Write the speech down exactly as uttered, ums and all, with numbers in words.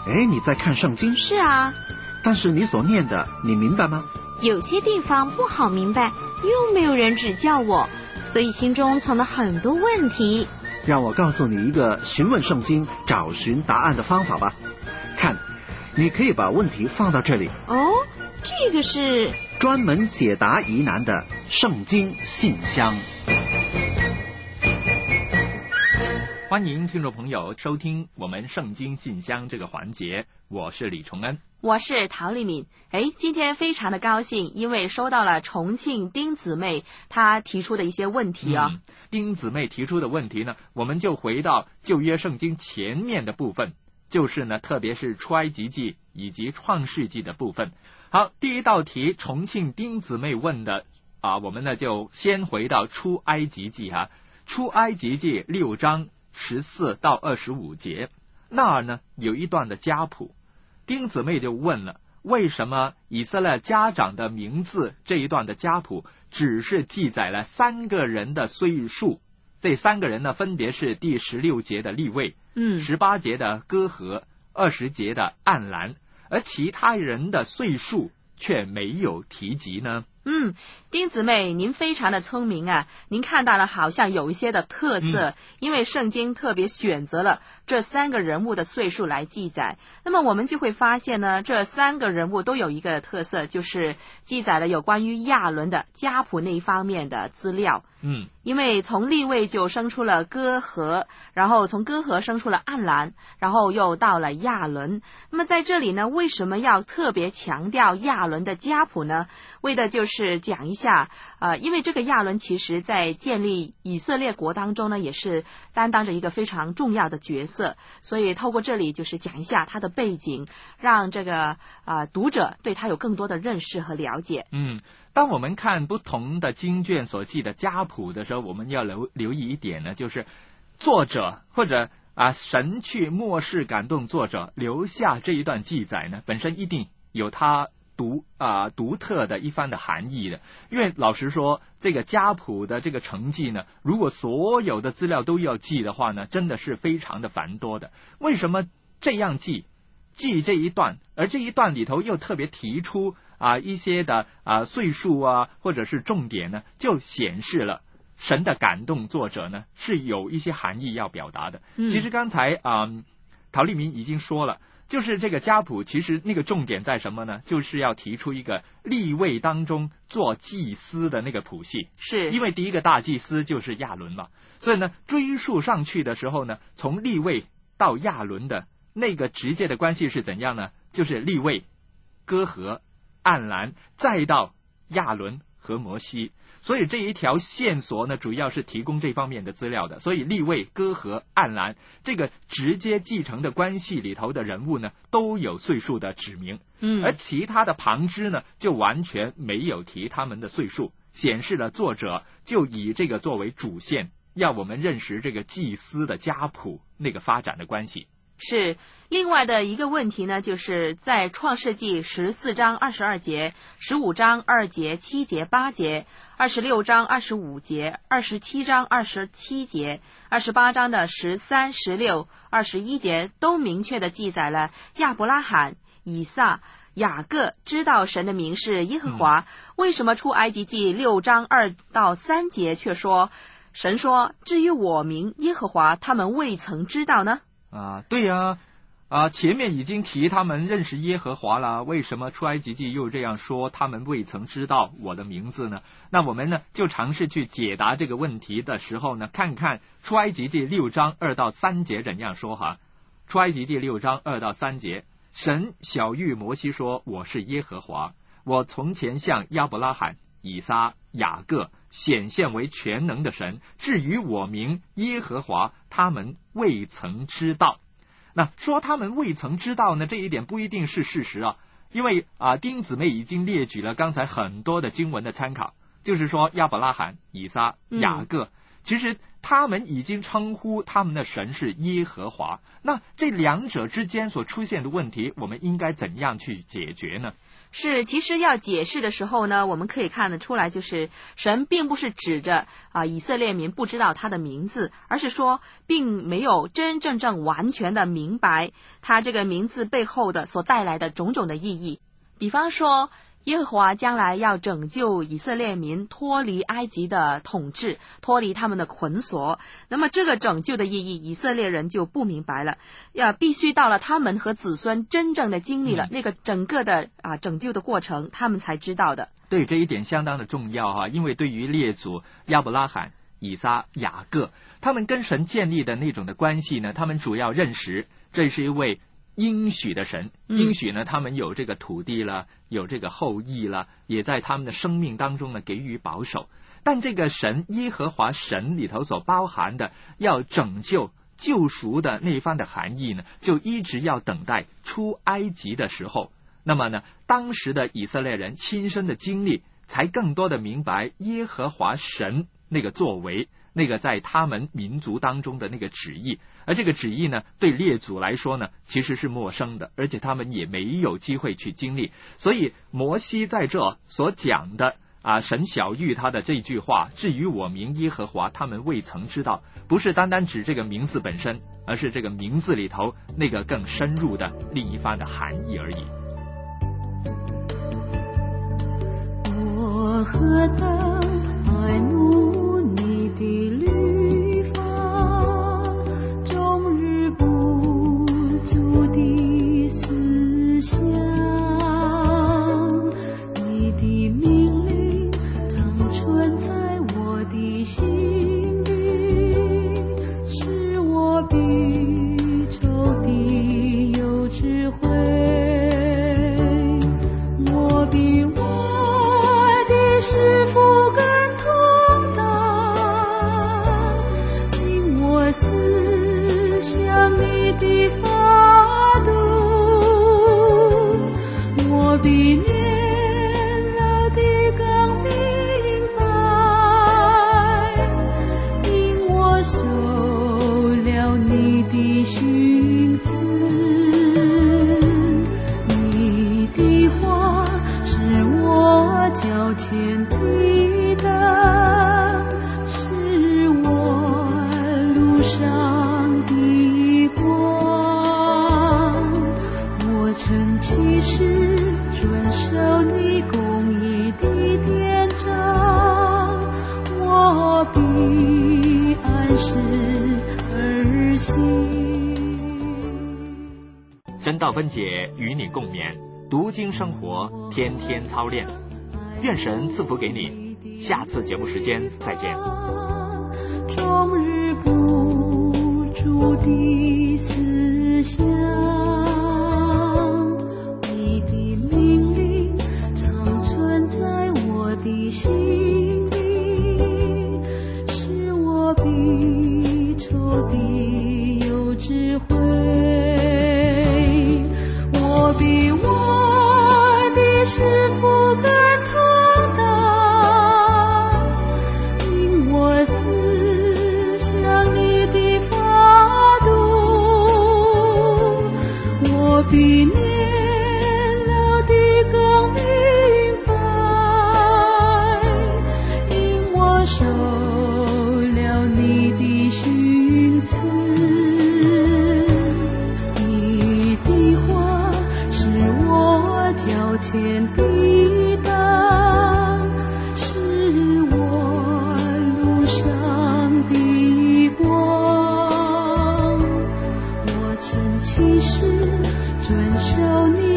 哎，你在看圣经？ 是啊。 但是你所念的，你明白吗？ 有些地方不好明白，又没有人指教我，所以心中存了很多问题。 让我告诉你一个询问圣经、找寻答案的方法吧。看，你可以把问题放到这里。 哦，这个是专门解答疑难的圣经信箱。 欢迎听众朋友收听我们圣经信箱这个环节，我是李崇恩， 我是陶丽敏。哎，今天非常的高兴，因为收到了重庆丁姊妹她提出的一些问题哦。 嗯、丁姊妹提出的问题呢，我们就回到旧约圣经前面的部分，就是呢，特别是出埃及记以及创世纪的部分。好，第一道题，重庆丁姊妹问的啊，我们呢就先回到出埃及记哈、啊，出埃及记六章十四到二十五节，那儿呢有一段的家谱，丁姊妹就问了，为什么以色列家长的名字这一段的家谱只是记载了三个人的岁数？这三个人呢，分别是第十六节的利未， 嗯， 十八节的歌和，二十节的暗兰，而其他人的岁数却没有提及呢？ 嗯，丁姊妹，您非常的聪明啊！您看到了好像有一些的特色，嗯、因为圣经特别选择了这三个人物的岁数来记载。那么我们就会发现呢，这三个人物都有一个特色，就是记载了有关于亚伦的家谱那一方面的资料。 嗯， 因为从利未就生出了歌和，然后从歌和生出了暗兰，然后又到了亚伦。那么在这里呢，为什么要特别强调亚伦的家谱呢？为的就是讲一下，呃，因为这个亚伦其实在建立以色列国当中呢，也是担当着一个非常重要的角色，所以透过这里就是讲一下他的背景，让这个呃读者对他有更多的认识和了解。 嗯。当我们看不同的经卷所记的家谱的时候，我们要留留意一点呢，就是作者或者啊神去漠视感动作者留下这一段记载呢，本身一定有他独啊独特的一番的含义的。因为老实说，这个家谱的这个成绩呢，如果所有的资料都要记的话呢，真的是非常的繁多的。为什么这样记？记这一段，而这一段里头又特别提出啊一些的啊岁数啊，或者是重点呢，就显示了神的感动作者呢是有一些含义要表达的。 嗯、 其实刚才啊陶丽明已经说了，就是这个家谱其实那个重点在什么呢？就是要提出一个利未当中做祭司的那个谱系， 是因为第一个大祭司就是亚伦嘛，所以呢追溯上去的时候呢，从利未到亚伦的那个直接的关系是怎样呢？就是利未、歌和、暗兰，再到亚伦和摩西。所以这一条线索呢，主要是提供这方面的资料的。所以利未、歌和、暗兰这个直接继承的关系里头的人物呢，都有岁数的指明。 嗯， 而其他的旁支呢，就完全没有提他们的岁数，显示了作者就以这个作为主线，要我们认识这个祭司的家谱那个发展的关系。 是另外的一个问题呢，就是在创世纪十四章二十二节、十五章二节、七节、八节、二十六章二十五节、二十七章二十七节、二十八章的十三、十六、二十一节都明确的记载了亚伯拉罕、以撒、雅各知道神的名是耶和华。嗯、为什么出埃及记六章二到三节却说神说，至于我名耶和华，他们未曾知道呢？ 啊，对呀，啊，前面已经提他们认识耶和华了，为什么出埃及记又这样说他们未曾知道我的名字呢？那我们呢就尝试去解答这个问题的时候呢，看看出埃及记六章二到三节怎样说哈。出埃及记六章二到三节，神晓谕摩西说，我是耶和华，我从前向亚伯拉罕、以撒、雅各显现为全能的神，至于我名耶和华，他们未曾知道。那说他们未曾知道呢，这一点不一定是事实啊，因为啊，丁姊妹已经列举了刚才很多的经文的参考，就是说亚伯拉罕、以撒、雅各，嗯、其实他们已经称呼他们的神是耶和华。那这两者之间所出现的问题，我们应该怎样去解决呢？ 是，其实要解释的时候呢，我们可以看得出来，就是神并不是指着啊、呃、以色列民不知道他的名字，而是说并没有真真正完全的明白他这个名字背后的所带来的种种的意义。比方说，耶和华将来要拯救以色列民脱离埃及的统治，脱离他们的捆锁。那么这个拯救的意义，以色列人就不明白了，要必须到了他们和子孙真正的经历了、嗯、那个整个的啊拯救的过程，他们才知道的。 对，这一点相当的重要哈，因为对于列祖亚伯拉罕、以撒、雅各，他们跟神建立的那种的关系呢，他们主要认识这是一位应许的神，应许呢，他们有这个土地了，有这个后裔了，也在他们的生命当中呢给予保守。但这个神耶和华神里头所包含的要拯救救赎的那一番的含义呢，就一直要等待出埃及的时候。那么呢，当时的以色列人亲身的经历，才更多的明白耶和华神那个作为，那个在他们民族当中的那个旨意。而这个旨意呢，对列祖来说呢，其实是陌生的，而且他们也没有机会去经历。所以摩西在这所讲的啊，神晓谕他的这句话，至于我名耶和华，他们未曾知道，不是单单指这个名字本身，而是这个名字里头那个更深入的另一番的含义而已。 我何等爱慕你的律法，终日不足的思想，你的命令常存在我的心里，使我比仇敌有智慧，我比我是否更同当，因我思想你的法度，我比年老的更明白，因我受了你的训词，你的话是我脚前的灯，是我路上的光，我曾起誓遵守你公义的典章，我必按时而行。 真道分解与你共勉，读经生活，天天操练。愿神赐福给你，下次节目时间再见。 终日不住的思想，你的命令常存在我的心里，使我比仇敌有智慧，我比我的师傅更比年老的更明白，因我受了你的训词，你的话是我脚前的灯，是我路上的光，我曾起誓遵守你